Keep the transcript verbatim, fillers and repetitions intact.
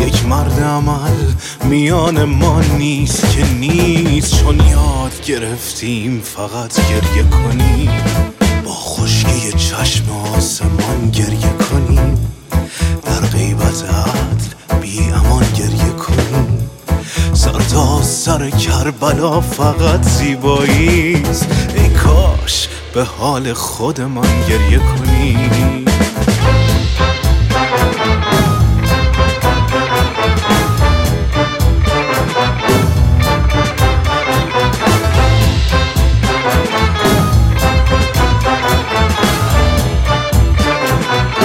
یک مرد عمل میان ما نیست که نیست، چون یاد گرفتیم فقط گریه کنیم، با خشکی چشم آسمان گریه کنیم، در غیبت عدل بی امان گریه کنیم. سر تا سر کربلا فقط زیباییست، ای کاش به حال خودمان گریه کنیم.